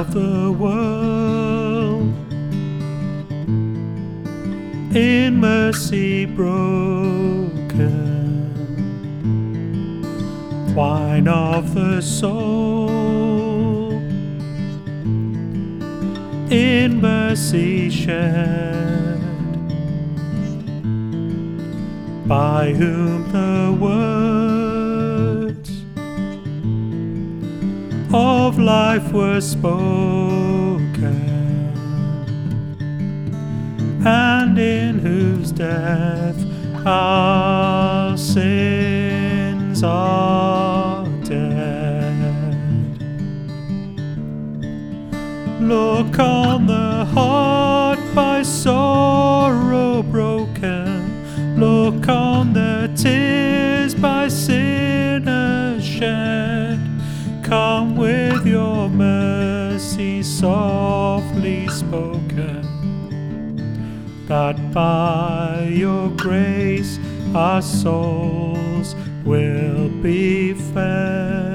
of the world, in mercy broken, wine of the soul, in mercy shed, by whom the words of life were spoken, and in whose death our sins are dead. Look on the heart by sorrow broken, look on the tears by sinners shed. Come with your mercy softly spoken, that by your grace our souls will be fed.